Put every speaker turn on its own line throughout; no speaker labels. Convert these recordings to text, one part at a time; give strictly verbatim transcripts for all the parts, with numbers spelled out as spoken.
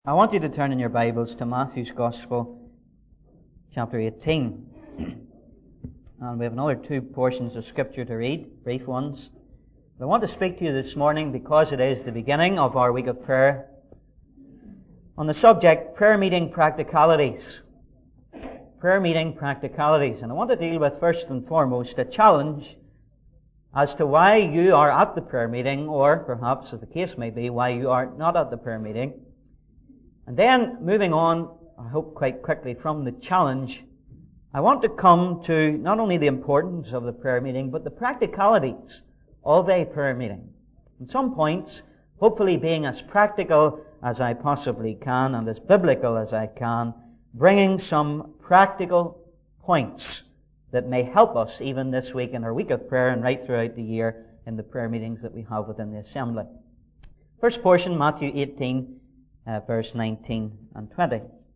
I want you to turn in your Bibles to Matthew's Gospel, chapter eighteen. And we have another two portions of Scripture to read, brief ones. But I want to speak to you this morning, because it is the beginning of our week of prayer, on the subject, prayer meeting practicalities. Prayer meeting practicalities. And I want to deal with, first and foremost, a challenge as to why you are at the prayer meeting, or perhaps, as the case may be, why you are not at the prayer meeting. And then, moving on, I hope quite quickly, from the challenge, I want to come to not only the importance of the prayer meeting, but the practicalities of a prayer meeting. At some points, hopefully being as practical as I possibly can and as biblical as I can, bringing some practical points that may help us even this week in our week of prayer and right throughout the year in the prayer meetings that we have within the assembly. First portion, Matthew eighteen, Uh, verse nineteen and twenty.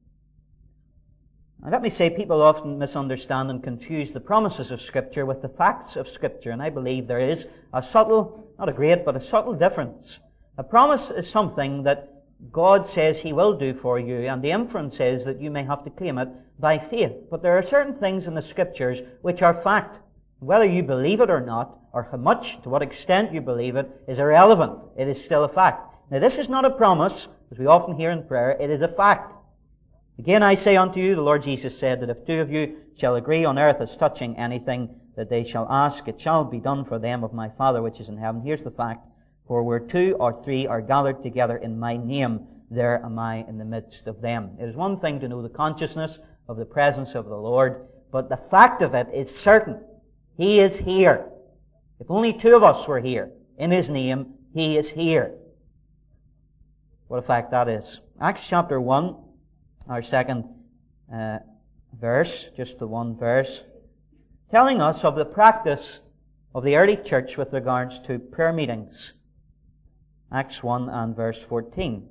Now let me say, people often misunderstand and confuse the promises of Scripture with the facts of Scripture, and I believe there is a subtle, not a great, but a subtle difference. A promise is something that God says He will do for you, and the inference is that you may have to claim it by faith. But there are certain things in the Scriptures which are fact. Whether you believe it or not, or how much, to what extent you believe it, is irrelevant. It is still a fact. Now this is not a promise, as we often hear in prayer, it is a fact. Again I say unto you, the Lord Jesus said, that if two of you shall agree on earth as touching anything that they shall ask, it shall be done for them of my Father which is in heaven. Here's the fact. For where two or three are gathered together in my name, there am I in the midst of them. It is one thing to know the consciousness of the presence of the Lord, but the fact of it is certain. He is here. If only two of us were here in His name, He is here. What a fact that is. Acts chapter one, our second uh, verse, just the one verse, telling us of the practice of the early church with regards to prayer meetings. Acts one and verse fourteen.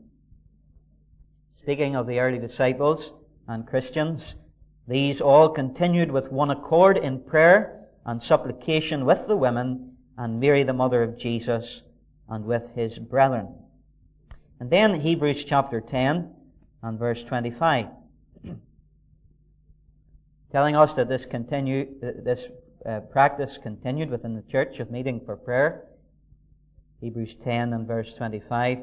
Speaking of the early disciples and Christians, these all continued with one accord in prayer and supplication with the women and Mary the mother of Jesus and with His brethren. And then Hebrews chapter ten and verse twenty-five, telling us that this continue, this uh, practice continued within the church of meeting for prayer. Hebrews ten and verse twenty-five.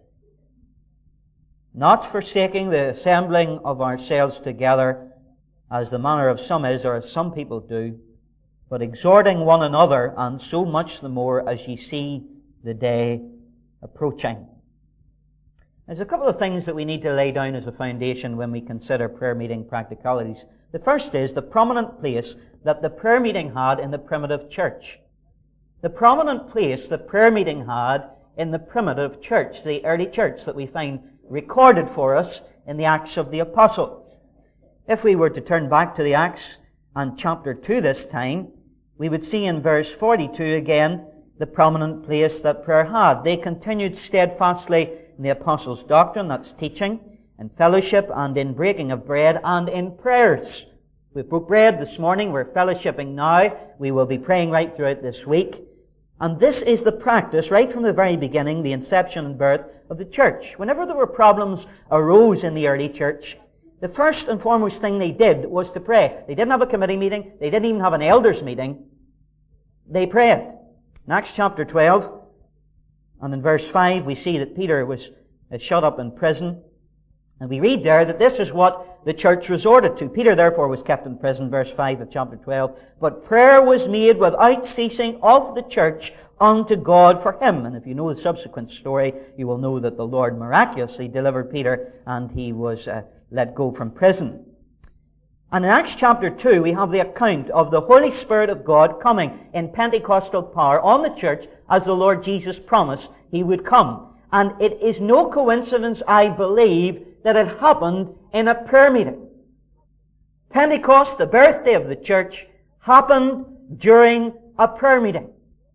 Not forsaking the assembling of ourselves together, as the manner of some is, or as some people do, but exhorting one another, and so much the more as ye see the day approaching. There's a couple of things that we need to lay down as a foundation when we consider prayer meeting practicalities. The first is the prominent place that the prayer meeting had in the primitive church. The prominent place the prayer meeting had in the primitive church, the early church that we find recorded for us in the Acts of the Apostles. If we were to turn back to the Acts and chapter two this time, we would see in verse forty-two again the prominent place that prayer had. They continued steadfastly in the apostles' doctrine, that's teaching, in fellowship and in breaking of bread and in prayers. We broke bread this morning, we're fellowshipping now, we will be praying right throughout this week. And this is the practice right from the very beginning, the inception and birth of the church. Whenever there were problems arose in the early church, the first and foremost thing they did was to pray. They didn't have a committee meeting, they didn't even have an elders meeting. They prayed. In Acts chapter twelve, and in verse five, we see that Peter was shut up in prison. And we read there that this is what the church resorted to. Peter therefore was kept in prison, verse five of chapter twelve. But prayer was made without ceasing of the church unto God for him. And if you know the subsequent story, you will know that the Lord miraculously delivered Peter and he was uh, let go from prison. And in Acts chapter two, we have the account of the Holy Spirit of God coming in Pentecostal power on the church as the Lord Jesus promised He would come. And it is no coincidence, I believe, that it happened in a prayer meeting. Pentecost, the birthday of the church, happened during a prayer meeting.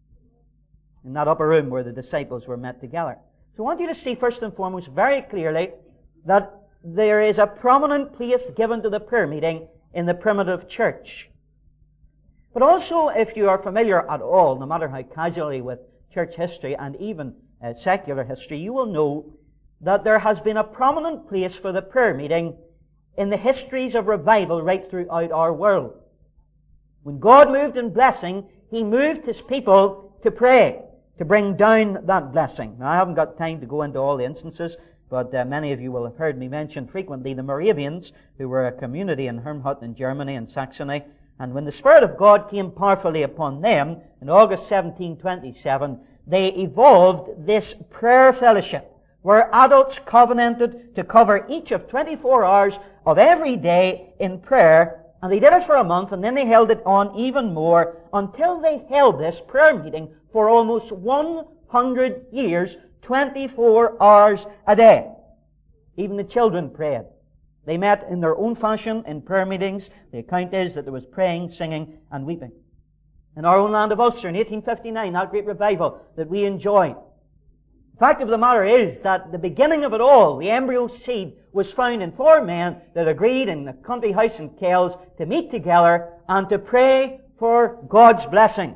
In that upper room where the disciples were met together. So I want you to see first and foremost very clearly that there is a prominent place given to the prayer meeting in the primitive church. But also, if you are familiar at all, no matter how casually, with church history and even uh, secular history, you will know that there has been a prominent place for the prayer meeting in the histories of revival right throughout our world. When God moved in blessing, He moved His people to pray, to bring down that blessing. Now, I haven't got time to go into all the instances, but uh, many of you will have heard me mention frequently the Moravians, who were a community in Hermhut in Germany and Saxony. And when the Spirit of God came powerfully upon them, in August seventeen twenty-seven, they evolved this prayer fellowship, where adults covenanted to cover each of twenty-four hours of every day in prayer. And they did it for a month, and then they held it on even more until they held this prayer meeting for almost one hundred years, twenty-four hours a day. Even the children prayed. They met in their own fashion in prayer meetings. The account is that there was praying, singing, and weeping. In our own land of Ulster in eighteen fifty-nine, that great revival that we enjoyed. The fact of the matter is that the beginning of it all, the embryo seed, was found in four men that agreed in the country house in Kells to meet together and to pray for God's blessing.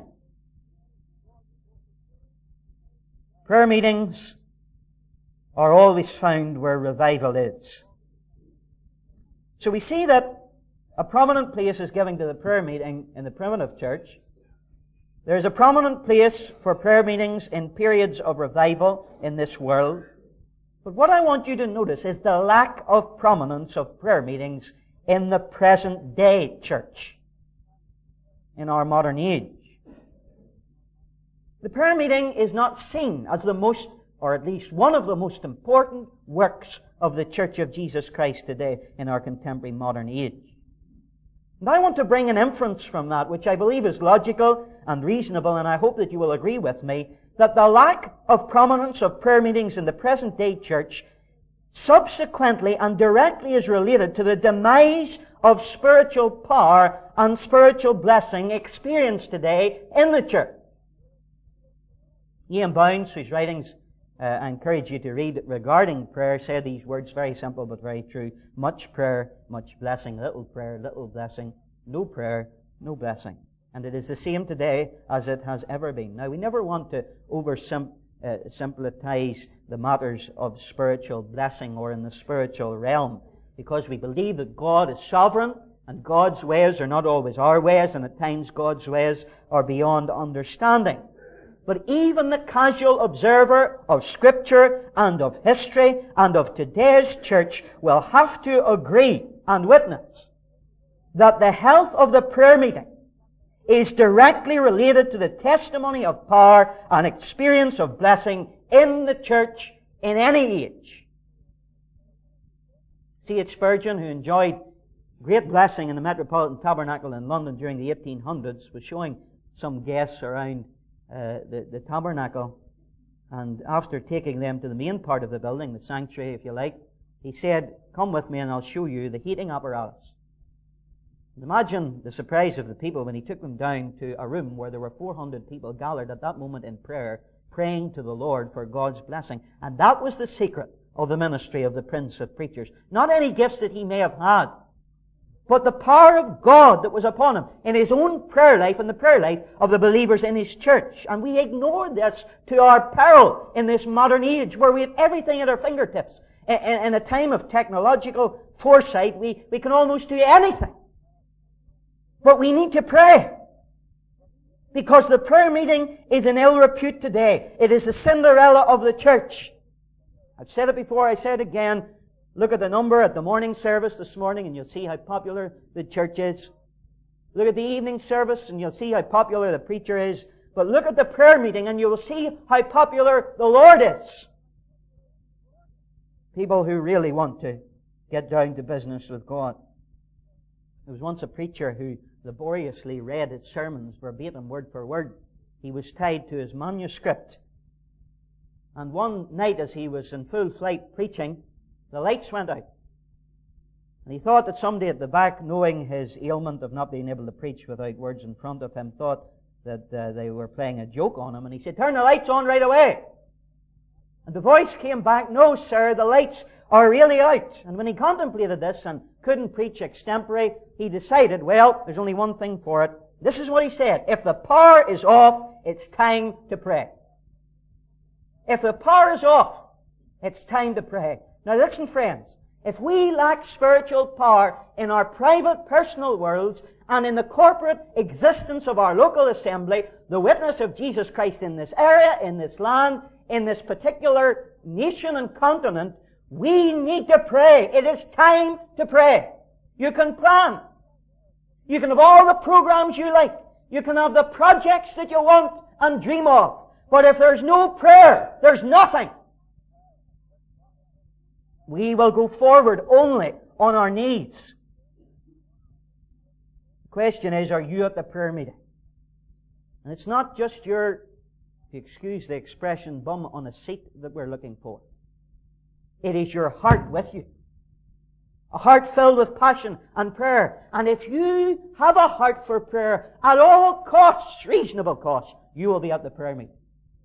Prayer meetings are always found where revival is. So we see that a prominent place is given to the prayer meeting in the primitive church. There is a prominent place for prayer meetings in periods of revival in this world. But what I want you to notice is the lack of prominence of prayer meetings in the present day church, in our modern age. The prayer meeting is not seen as the most, or at least one of the most important works of the Church of Jesus Christ today in our contemporary modern age. And I want to bring an inference from that, which I believe is logical and reasonable, and I hope that you will agree with me, that the lack of prominence of prayer meetings in the present day church subsequently and directly is related to the demise of spiritual power and spiritual blessing experienced today in the church. Ian Bounds, whose writings uh, I encourage you to read regarding prayer, said these words, very simple but very true. Much prayer, much blessing. Little prayer, little blessing. No prayer, no blessing. And it is the same today as it has ever been. Now, we never want to oversimplify uh, the matters of spiritual blessing or in the spiritual realm, because we believe that God is sovereign and God's ways are not always our ways, and at times God's ways are beyond understanding. But even the casual observer of Scripture and of history and of today's church will have to agree and witness that the health of the prayer meeting is directly related to the testimony of power and experience of blessing in the church in any age. C H Spurgeon, who enjoyed great blessing in the Metropolitan Tabernacle in London during the eighteen hundreds, was showing some guests around uh, the, the tabernacle, and after taking them to the main part of the building, the sanctuary if you like, he said, "Come with me and I'll show you the heating apparatus." Imagine the surprise of the people when he took them down to a room where there were four hundred people gathered at that moment in prayer, praying to the Lord for God's blessing. And that was the secret of the ministry of the Prince of Preachers. Not any gifts that he may have had, but the power of God that was upon him in his own prayer life and the prayer life of the believers in his church. And we ignore this to our peril in this modern age where we have everything at our fingertips. In, in, in a time of technological foresight, we, we can almost do anything. But we need to pray. Because the prayer meeting is in ill repute today. It is the Cinderella of the church. I've said it before, I say it again. Look at the number at the morning service this morning and you'll see how popular the church is. Look at the evening service and you'll see how popular the preacher is. But look at the prayer meeting and you will see how popular the Lord is. People who really want to get down to business with God. There was once a preacher who laboriously read his sermons verbatim, word for word. He was tied to his manuscript. And one night as he was in full flight preaching, the lights went out. And he thought that somebody at the back, knowing his ailment of not being able to preach without words in front of him, thought that uh, they were playing a joke on him. And he said, "Turn the lights on right away." And the voice came back, "No, sir, the lights are really out." And when he contemplated this and couldn't preach extempore, he decided, well, there's only one thing for it. This is what he said: if the power is off, it's time to pray. If the power is off, It's time to pray. Now listen, friends. If we lack spiritual power in our private, personal worlds and in the corporate existence of our local assembly, the witness of Jesus Christ in this area, in this land, in this particular nation and continent, we need to pray. It is time to pray. You can plan. You can have all the programs you like. You can have the projects that you want and dream of. But if there's no prayer, there's nothing. We will go forward only on our knees. The question is, are you at the prayer meeting? And it's not just your, if you excuse the expression, bum on a seat that we're looking for. It is your heart with you. A heart filled with passion and prayer. And if you have a heart for prayer at all costs, reasonable costs, you will be at the prayer meeting.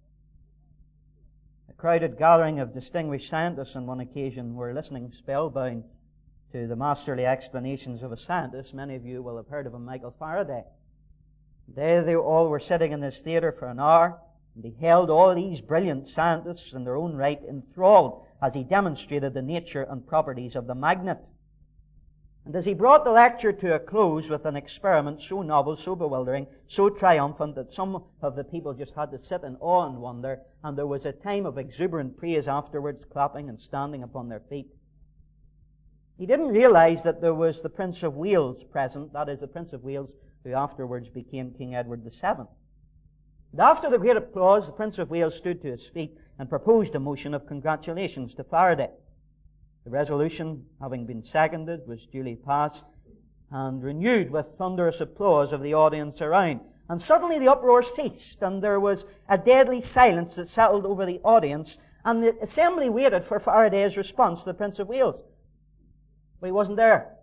A crowded gathering of distinguished scientists on one occasion were listening spellbound to the masterly explanations of a scientist. Many of you will have heard of him, Michael Faraday. They, they all were sitting in this theatre for an hour, and he held all these brilliant scientists in their own right enthralled as he demonstrated the nature and properties of the magnet. And as he brought the lecture to a close with an experiment so novel, so bewildering, so triumphant that some of the people just had to sit in awe and wonder, and there was a time of exuberant praise afterwards, clapping and standing upon their feet. He didn't realize that there was the Prince of Wales present, that is, the Prince of Wales who afterwards became King Edward the Seventh. And after the great applause, the Prince of Wales stood to his feet and proposed a motion of congratulations to Faraday. The resolution, having been seconded, was duly passed and renewed with thunderous applause of the audience around. And suddenly the uproar ceased, and there was a deadly silence that settled over the audience, and the assembly waited for Faraday's response to the Prince of Wales. But he wasn't there.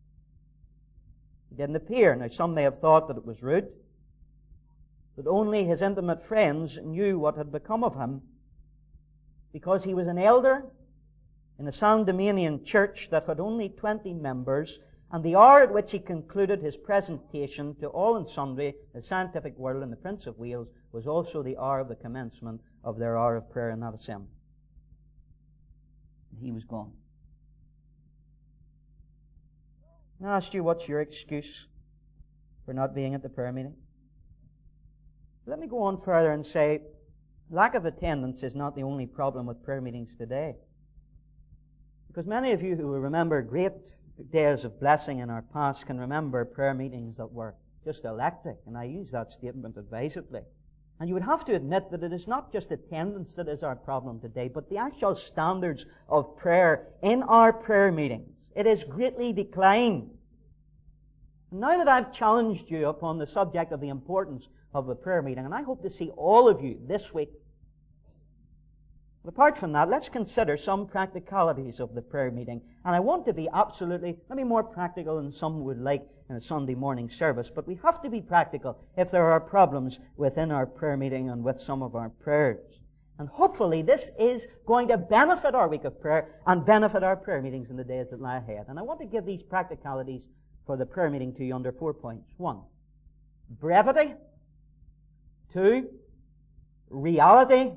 He didn't appear. Now, some may have thought that it was rude, but only his intimate friends knew what had become of him, because he was an elder in a Sandemanian church that had only twenty members, and the hour at which he concluded his presentation to all and sundry, the scientific world and the Prince of Wales, was also the hour of the commencement of their hour of prayer in that assembly. And he was gone. And I asked you, what's your excuse for not being at the prayer meeting? Let me go on further and say, lack of attendance is not the only problem with prayer meetings today. Because many of you who remember great days of blessing in our past can remember prayer meetings that were just electric, and I use that statement advisedly. And you would have to admit that it is not just attendance that is our problem today, but the actual standards of prayer in our prayer meetings. It has greatly declined. And now that I've challenged you upon the subject of the importance of the prayer meeting, and I hope to see all of you this week. But apart from that, let's consider some practicalities of the prayer meeting. And I want to be absolutely, maybe more practical than some would like in a Sunday morning service, but we have to be practical if there are problems within our prayer meeting and with some of our prayers. And hopefully this is going to benefit our week of prayer and benefit our prayer meetings in the days that lie ahead. And I want to give these practicalities for the prayer meeting to you under four points. One, brevity. Two, reality.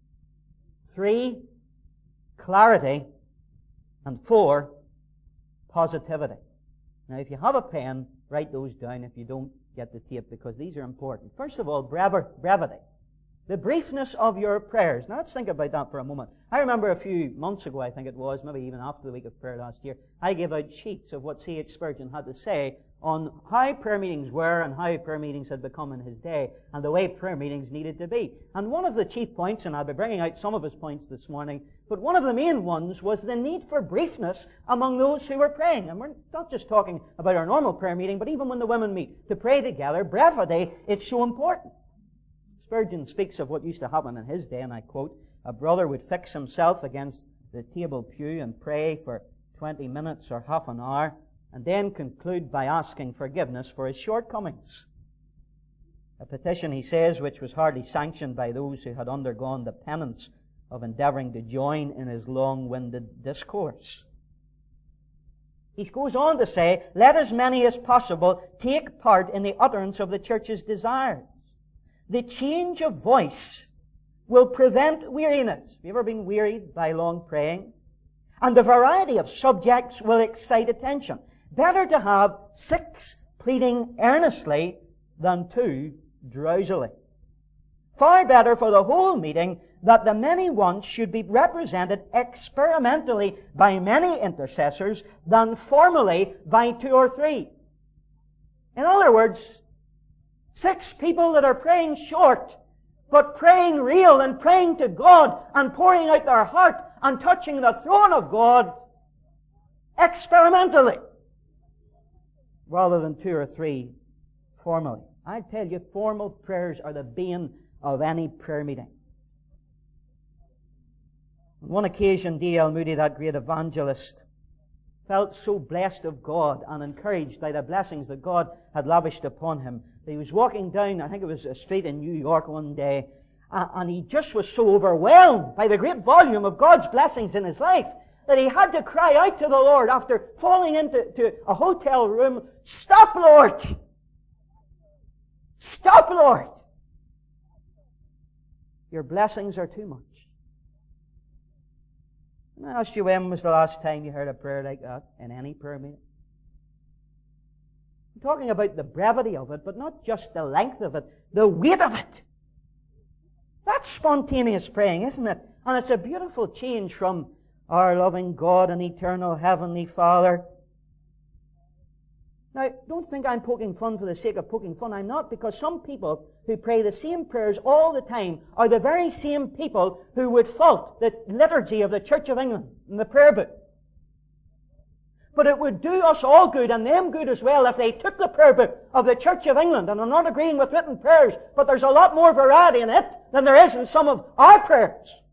Three, clarity. And four, positivity. Now, if you have a pen, write those down. If you don't, get the tape, because these are important. First of all, brevity. The briefness of your prayers. Now, let's think about that for a moment. I remember a few months ago, I think it was, maybe even after the week of prayer last year, I gave out sheets of what C H Spurgeon had to say on how prayer meetings were and how prayer meetings had become in his day and the way prayer meetings needed to be. And one of the chief points, and I'll be bringing out some of his points this morning, but one of the main ones was the need for briefness among those who were praying. And we're not just talking about our normal prayer meeting, but even when the women meet to pray together, brevity, it's so important. Spurgeon speaks of what used to happen in his day, and I quote, a brother would fix himself against the table pew and pray for twenty minutes or half an hour, and then conclude by asking forgiveness for his shortcomings. A petition, he says, which was hardly sanctioned by those who had undergone the penance of endeavoring to join in his long-winded discourse. He goes on to say, let as many as possible take part in the utterance of the church's desires. The change of voice will prevent weariness. Have you ever been wearied by long praying? And the variety of subjects will excite attention. Better to have six pleading earnestly than two drowsily. Far better for the whole meeting that the many wants should be represented experimentally by many intercessors than formally by two or three. In other words, six people that are praying short, but praying real and praying to God and pouring out their heart and touching the throne of God experimentally, rather than two or three formally. I tell you, formal prayers are the bane of any prayer meeting. On one occasion, D L Moody, that great evangelist, felt so blessed of God and encouraged by the blessings that God had lavished upon him. He was walking down, I think it was a street in New York one day, and he just was so overwhelmed by the great volume of God's blessings in his life that he had to cry out to the Lord after falling into to a hotel room, "Stop, Lord! Stop, Lord! Your blessings are too much." And I ask you, when was the last time you heard a prayer like that in any prayer meeting? I'm talking about the brevity of it, but not just the length of it, the weight of it. That's spontaneous praying, isn't it? And it's a beautiful change from our loving God and eternal Heavenly Father. Now, don't think I'm poking fun for the sake of poking fun. I'm not, because some people who pray the same prayers all the time are the very same people who would fault the liturgy of the Church of England in the prayer book. But it would do us all good, and them good as well, if they took the prayer book of the Church of England, and I'm not agreeing with written prayers, but there's a lot more variety in it than there is in some of our prayers.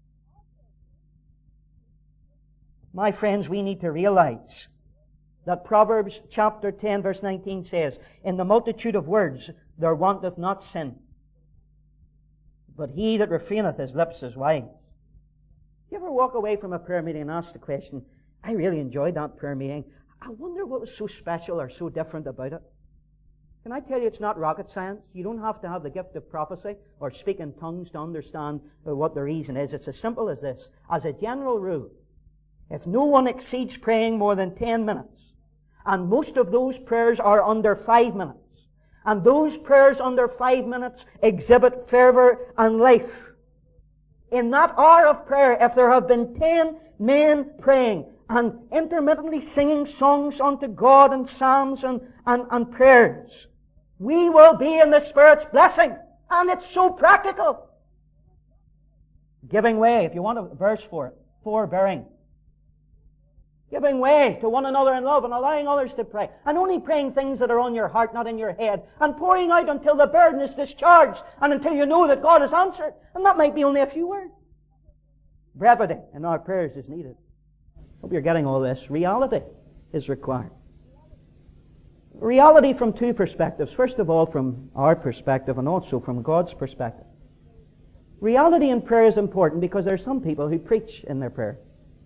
My friends, we need to realize that Proverbs chapter ten verse nineteen says, "In the multitude of words there wanteth not sin, but he that refraineth his lips is wise." You ever walk away from a prayer meeting and ask the question, "I really enjoyed that prayer meeting. I wonder what was so special or so different about it?" Can I tell you, it's not rocket science. You don't have to have the gift of prophecy or speak in tongues to understand what the reason is. It's as simple as this. As a general rule, if no one exceeds praying more than ten minutes, and most of those prayers are under five minutes, and those prayers under five minutes exhibit fervor and life, in that hour of prayer, if there have been ten men praying and intermittently singing songs unto God and psalms and, and, and prayers, we will be in the Spirit's blessing. And it's so practical. Giving way, if you want a verse for it, forbearing. Giving way to one another in love and allowing others to pray. And only praying things that are on your heart, not in your head. And pouring out until the burden is discharged and until you know that God has answered. And that might be only a few words. Brevity in our prayers is needed. Hope you're getting all this. Reality is required. Reality from two perspectives. First of all, from our perspective and also from God's perspective. Reality in prayer is important because there are some people who preach in their prayer.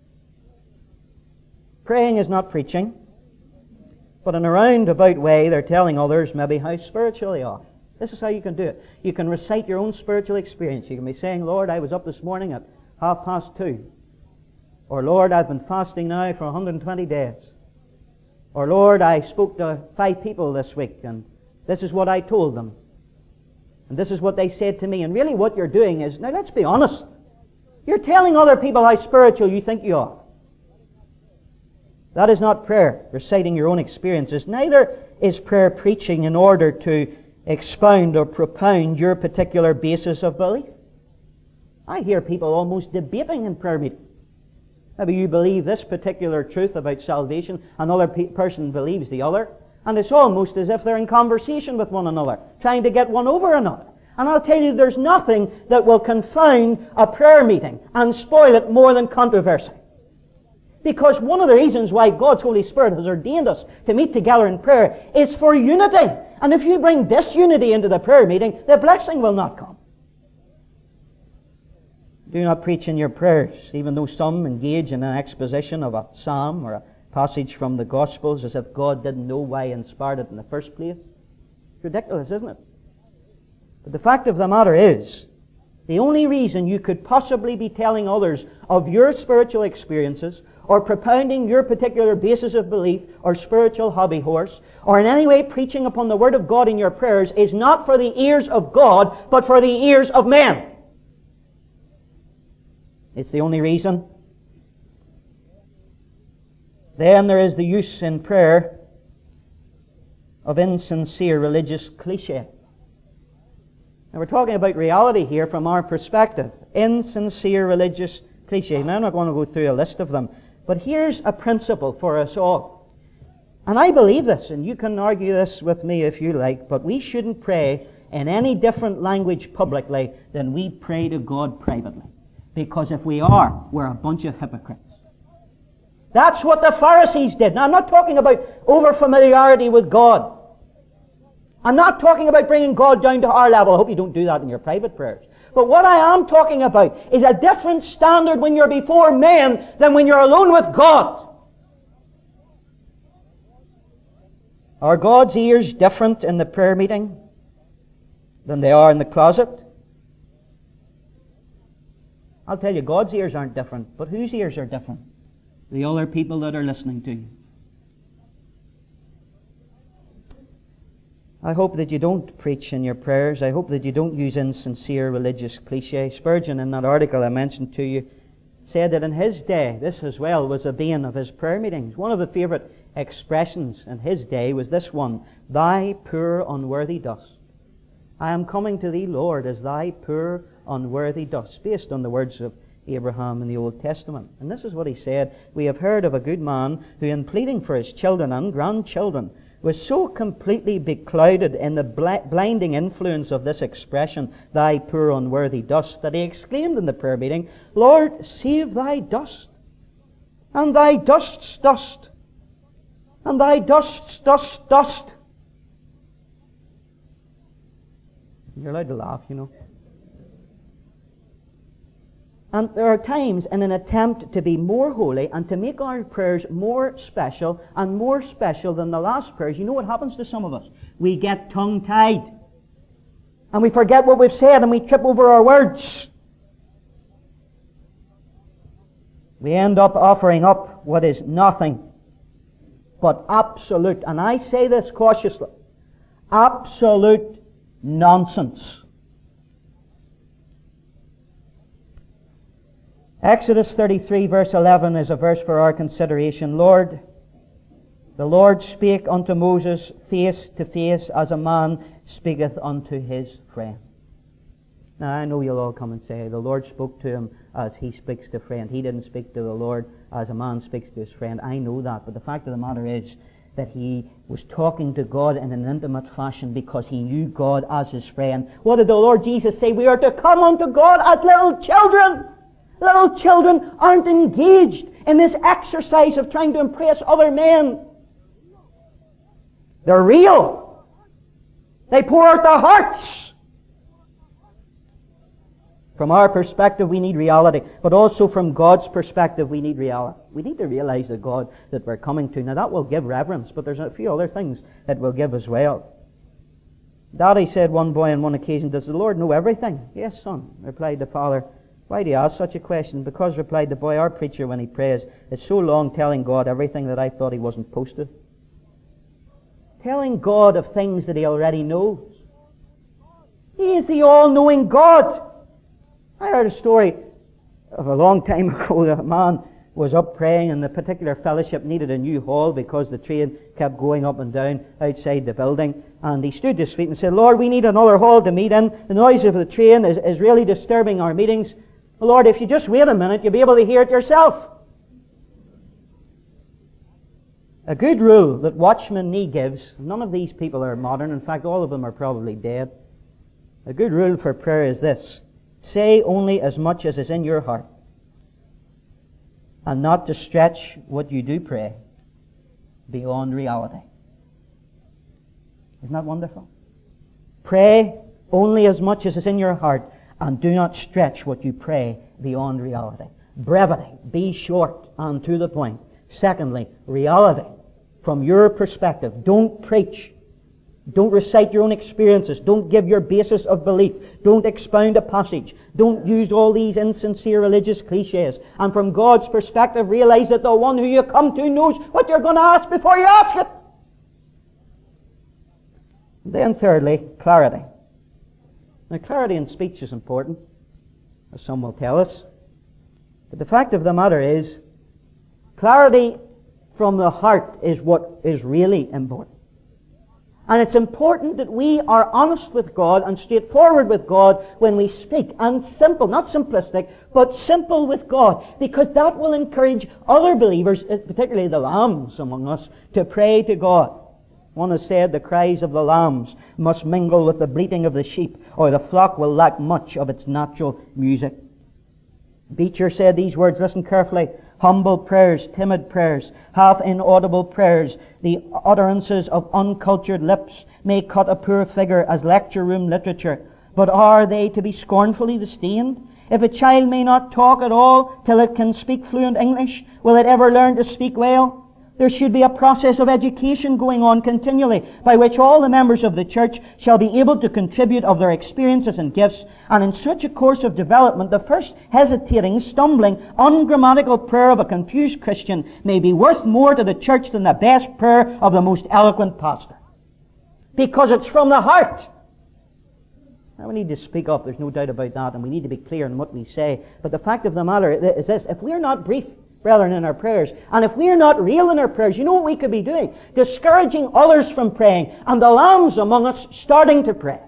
Praying is not preaching, but in a roundabout way they're telling others maybe how spiritual they are. This is how you can do it. You can recite your own spiritual experience. You can be saying, "Lord, I was up this morning at half past two." Or, "Lord, I've been fasting now for one hundred twenty days." Or, "Lord, I spoke to five people this week and this is what I told them. And this is what they said to me." And really what you're doing is, now let's be honest, you're telling other people how spiritual you think you are. That is not prayer, reciting your own experiences. Neither is prayer preaching in order to expound or propound your particular basis of belief. I hear people almost debating in prayer meetings. Maybe you believe this particular truth about salvation, another pe- person believes the other, and it's almost as if they're in conversation with one another, trying to get one over another. And I'll tell you, there's nothing that will confound a prayer meeting and spoil it more than controversy. Because one of the reasons why God's Holy Spirit has ordained us to meet together in prayer is for unity. And if you bring disunity into the prayer meeting, the blessing will not come. Do not preach in your prayers, even though some engage in an exposition of a psalm or a passage from the Gospels as if God didn't know why He inspired it in the first place. It's ridiculous, isn't it? But the fact of the matter is,
The only reason you could possibly be telling others of your spiritual experiences, or propounding your particular basis of belief, or spiritual hobby horse, or in any way preaching upon the Word of God in your prayers, is not for the ears of God, but for the ears of men. It's the only reason. Then there is the use in prayer of insincere religious cliché. Now we're talking about reality here from our perspective. Insincere religious cliché. Now I'm not going to go through a list of them. But here's a principle for us all. And I believe this, and you can argue this with me if you like, but we shouldn't pray in any different language publicly than we pray to God privately. Because if we are, we're a bunch of hypocrites. That's what the Pharisees did. Now I'm not talking about over-familiarity with God. I'm not talking about bringing God down to our level. I hope you don't do that in your private prayers. But what I am talking about is a different standard when you're before men than when you're alone with God. Are God's ears different in the prayer meeting than they are in the closet? I'll tell you, God's ears aren't different, but whose ears are different? The other people that are listening to you. I hope that you don't preach in your prayers. I hope that you don't use insincere religious cliché. Spurgeon, in that article I mentioned to you, said that in his day, this as well was a bane of his prayer meetings. One of the favourite expressions in his day was this one: "Thy poor unworthy dust. I am coming to thee, Lord, as thy poor unworthy dust," based on the words of Abraham in the Old Testament. And this is what he said: "We have heard of a good man who, in pleading for his children and grandchildren, was so completely beclouded in the bl- blinding influence of this expression, 'thy poor unworthy dust,' that he exclaimed in the prayer meeting, 'Lord, save thy dust, and thy dust's dust, and thy dust's dust dust.'" You're allowed to laugh, you know. And there are times in an attempt to be more holy and to make our prayers more special and more special than the last prayers, you know what happens to some of us? We get tongue-tied. And we forget what we've said and we trip over our words. We end up offering up what is nothing but absolute, and I say this cautiously, absolute nonsense. Exodus thirty-three verse eleven is a verse for our consideration. Lord, the Lord spake unto Moses face to face as a man speaketh unto his friend. Now I know you'll all come and say, the Lord spoke to him as he speaks to a friend. He didn't speak to the Lord as a man speaks to his friend. I know that, but the fact of the matter is that he was talking to God in an intimate fashion because he knew God as his friend. What did the Lord Jesus say? We are to come unto God as little children. Little children aren't engaged in this exercise of trying to impress other men. They're real. They pour out their hearts. From our perspective, we need reality. But also from God's perspective, we need reality. We need to realize the God that we're coming to. Now that will give reverence, but there's a few other things that will give as well. Daddy said one boy on one occasion, "Does the Lord know everything?" "Yes, son," replied the father. "Why do you ask such a question?" "Because," replied the boy, "our preacher, when he prays, is so long telling God everything that I thought he wasn't posted." Telling God of things that he already knows. He is the all-knowing God. I heard a story of a long time ago that a man was up praying and the particular fellowship needed a new hall because the train kept going up and down outside the building. And he stood to his feet and said, "Lord, we need another hall to meet in. The noise of the train is, is really disturbing our meetings. Lord, if you just wait a minute, you'll be able to hear it yourself." A good rule that Watchman Nee gives, none of these people are modern, in fact all of them are probably dead. A good rule for prayer is this: say only as much as is in your heart, and not to stretch what you do pray beyond reality. Isn't that wonderful? Pray only as much as is in your heart, and do not stretch what you pray beyond reality. Brevity. Be short and to the point. Secondly, reality. From your perspective. Don't preach Don't recite your own experiences. Don't give your basis of belief. Don't expound a passage. Don't use all these insincere religious cliches. And from God's perspective, realize that the one who you come to knows what you're going to ask before you ask it. Then thirdly, clarity. Now, clarity in speech is important, as some will tell us. But the fact of the matter is, clarity from the heart is what is really important. And it's important that we are honest with God and straightforward with God when we speak. And simple, not simplistic, but simple with God. Because that will encourage other believers, particularly the lambs among us, to pray to God. One has said the cries of the lambs must mingle with the bleating of the sheep, or the flock will lack much of its natural music. Beecher said these words, listen carefully. Humble prayers, timid prayers, half inaudible prayers, the utterances of uncultured lips may cut a poor figure as lecture room literature. But are they to be scornfully disdained? If a child may not talk at all till it can speak fluent English, will it ever learn to speak well? There should be a process of education going on continually by which all the members of the church shall be able to contribute of their experiences and gifts. And in such a course of development, the first hesitating, stumbling, ungrammatical prayer of a confused Christian may be worth more to the church than the best prayer of the most eloquent pastor. Because it's from the heart. Now, we need to speak up, there's no doubt about that, and we need to be clear in what we say. But the fact of the matter is this, if we're not brief, brethren, in our prayers, and if we're not real in our prayers, you know what we could be doing? Discouraging others from praying, and the lambs among us starting to pray.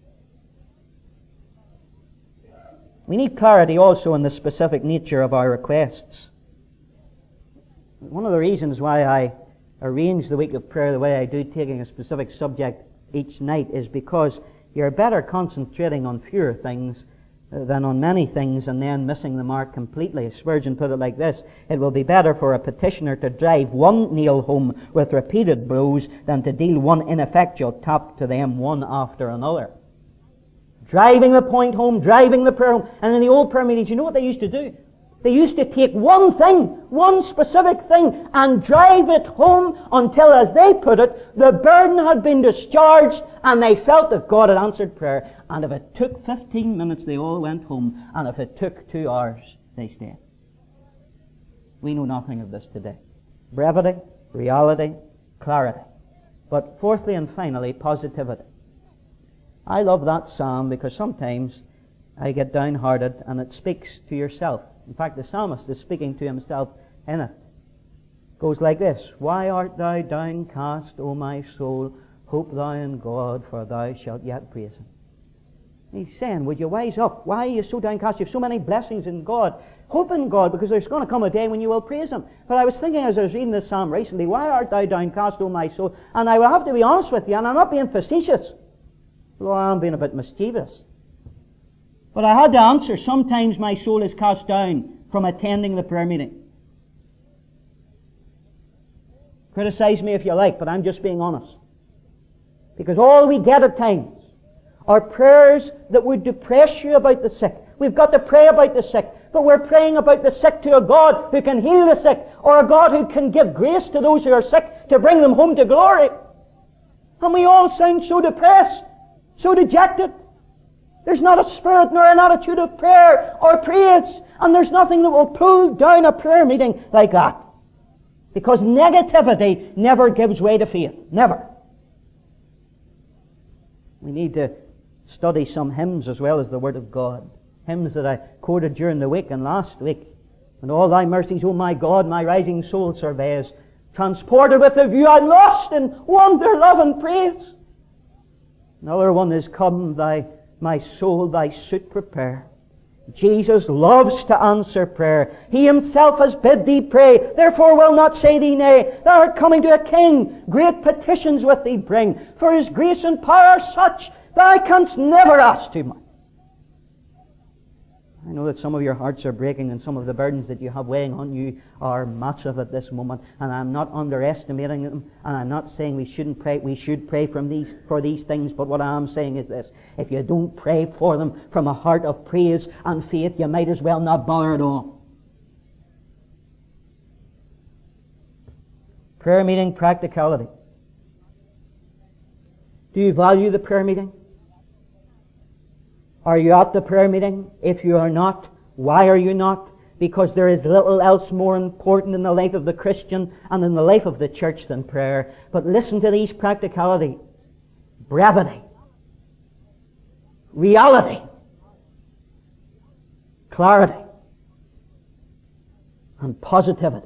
We need clarity also in the specific nature of our requests. One of the reasons why I arrange the week of prayer the way I do, taking a specific subject each night, is because you're better concentrating on fewer things than on many things and then missing the mark completely. Spurgeon put it like this: it will be better for a petitioner to drive one nail home with repeated blows than to deal one ineffectual tap to them one after another. Driving the point home, driving the prayer home. And in the old prayer meetings, you know what they used to do? They used to take one thing, one specific thing, and drive it home until, as they put it, the burden had been discharged and they felt that God had answered prayer. And if it took fifteen minutes, they all went home. And if it took two hours, they stayed. We know nothing of this today. Brevity, reality, clarity. But fourthly and finally, positivity. I love that psalm because sometimes I get downhearted and it speaks to yourself. In fact, the psalmist is speaking to himself in it. It goes like this: Why art thou downcast, O my soul? Hope thou in God, for thou shalt yet praise Him. He's saying, would you wise up? Why are you so downcast? You have so many blessings in God. Hope in God, because there's going to come a day when you will praise Him. But I was thinking as I was reading this psalm recently, why art thou downcast, O my soul? And I will have to be honest with you, and I'm not being facetious, although I am being a bit mischievous. But I had to answer, sometimes my soul is cast down from attending the prayer meeting. Criticize me if you like, but I'm just being honest. Because all we get at times are prayers that would depress you about the sick. We've got to pray about the sick, but we're praying about the sick to a God who can heal the sick, or a God who can give grace to those who are sick to bring them home to glory. And we all sound so depressed, so dejected. There's not a spirit nor an attitude of prayer or praise, and there's nothing that will pull down a prayer meeting like that. Because negativity never gives way to faith. Never. We need to study some hymns as well as the Word of God. Hymns that I quoted during the week and last week. And all thy mercies, O my God, my rising soul surveys. Transported with the view, I'm lost in wonder, love, and praise. Another one is, come thy my soul thy suit prepare. Jesus loves to answer prayer. He Himself has bid thee pray, therefore will not say thee nay. Thou art coming to a king, great petitions with thee bring. For His grace and power are such, thou canst never ask too much. I know that some of your hearts are breaking and some of the burdens that you have weighing on you are massive at this moment, and I'm not underestimating them, and I'm not saying we shouldn't pray. We should pray from these for these things, but what I am saying is this: if you don't pray for them from a heart of praise and faith, you might as well not bother at all. Prayer meeting practicality. Do you value the prayer meeting? Are you at the prayer meeting? If you are not, why are you not? Because there is little else more important in the life of the Christian and in the life of the church than prayer. But listen to these practicalities. Brevity. Reality. Clarity. And positivity.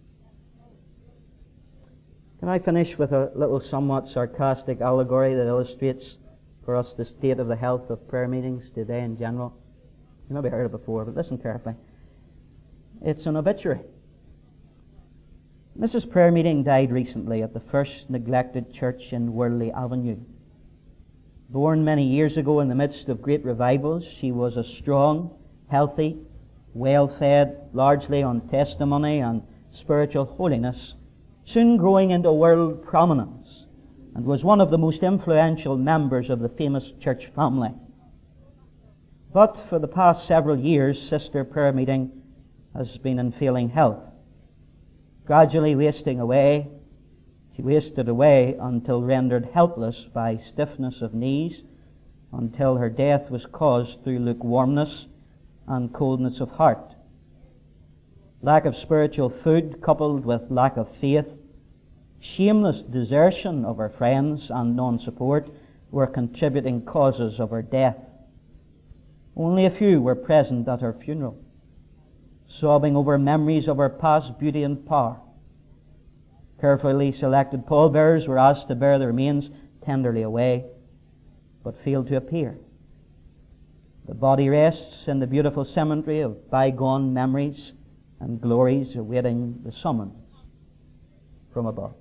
Can I finish with a little somewhat sarcastic allegory that illustrates for us the state of the health of prayer meetings today in general? You may have heard it before, but listen carefully. It's an obituary. Missus Prayer Meeting died recently at the first neglected church in Worldly Avenue. Born many years ago in the midst of great revivals, she was a strong, healthy, well-fed, largely on testimony and spiritual holiness, soon growing into world prominence, and was one of the most influential members of the famous church family. But for the past several years, Sister Prayer Meeting has been in failing health, gradually wasting away. She wasted away until rendered helpless by stiffness of knees, until her death was caused through lukewarmness and coldness of heart. Lack of spiritual food coupled with lack of faith, shameless desertion of her friends and non-support were contributing causes of her death. Only a few were present at her funeral, sobbing over memories of her past beauty and power. Carefully selected pallbearers were asked to bear the remains tenderly away, but failed to appear. The body rests in the beautiful cemetery of bygone memories and glories, awaiting the summons from above.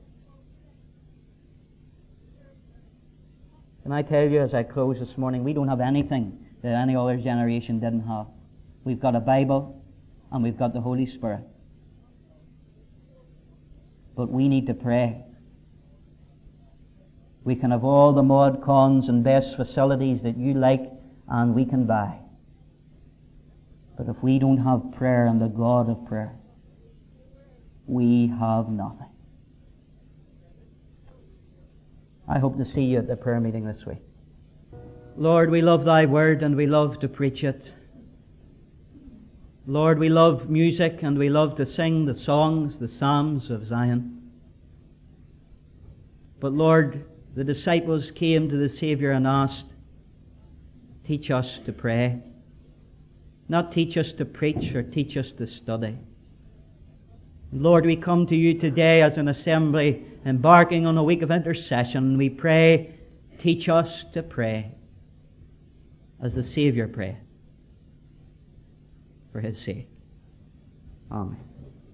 Can I tell you as I close this morning, we don't have anything that any other generation didn't have. We've got a Bible and we've got the Holy Spirit. But we need to pray. We can have all the mod cons and best facilities that you like and we can buy. But if we don't have prayer and the God of prayer, we have nothing. I hope to see you at the prayer meeting this week. Lord, we love Thy Word and we love to preach it. Lord, we love music and we love to sing the songs, the psalms of Zion. But Lord, the disciples came to the Saviour and asked, teach us to pray. Not teach us to preach or teach us to study. Lord, we come to you today as an assembly embarking on a week of intercession. We pray, teach us to pray as the Saviour prayed for His sake. Amen.